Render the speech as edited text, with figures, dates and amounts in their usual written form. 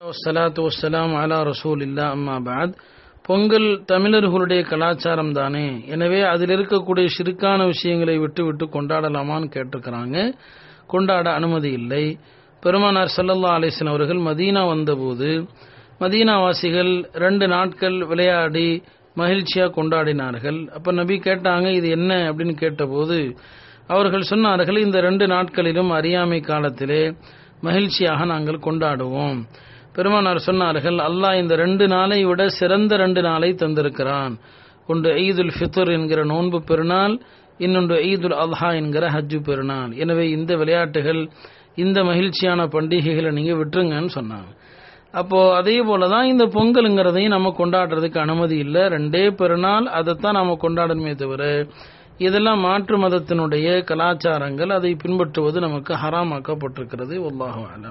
வஸ்ஸலாத்து வஸ்ஸலாம் அலா ரசூலில்லாஹ் அம்மா பஅத். பொங்கல் தமிழர்களுடைய கலாச்சாரம் தானே, எனவே அதில் இருக்கக்கூடிய ஷிர்கான விஷயங்களை விட்டு கொண்டாடலாமான்னு கேட்டிருக்கிறாங்க. கொண்டாட அனுமதி இல்லை. பெருமானார் ஸல்லல்லாஹு அலைஹி வஸல்லம் அவர்கள் மதீனா வந்தபோது மதீனாவாசிகள் 2 நாட்கள் விளையாடி மகிழ்ச்சியாக கொண்டாடினார்கள். அப்போ நபி கேட்டாங்க, இது என்ன அப்படின்னு கேட்டபோது அவர்கள் சொன்னார்கள், இந்த 2 நாட்களிலும் அறியாமை காலத்திலே மகிழ்ச்சியாக நாங்கள் கொண்டாடுவோம். பெருமானார் சொன்னார்கள், அல்லாஹ் இந்த 2 நாளை விட சிறந்த 2 நாளை தந்திருக்கிறான். ஒன்று ஈதுல் ஃபித்ர் என்கிற நோன்பு பெருநாள், இன்னொன்று ஈதுல் அல்ஹா என்கிற ஹஜ்ஜு பெருநாள். எனவே இந்த விளையாட்டுகள், இந்த மகிழ்ச்சியான பண்டிகைகளை நீங்கள் விட்டுருங்கன்னு சொன்னாங்க. அப்போது அதே போல தான் இந்த பொங்கலுங்கிறதையும் நம்ம கொண்டாடுறதுக்கு அனுமதி இல்லை. 2 பெருநாள், அதைத்தான் நாம் கொண்டாடணுமே தவிர இதெல்லாம் மாற்று மதத்தினுடைய கலாச்சாரங்கள், அதை பின்பற்றுவது நமக்கு ஹராமாக்கப்பட்டிருக்கிறது. வல்லாஹு அலம்.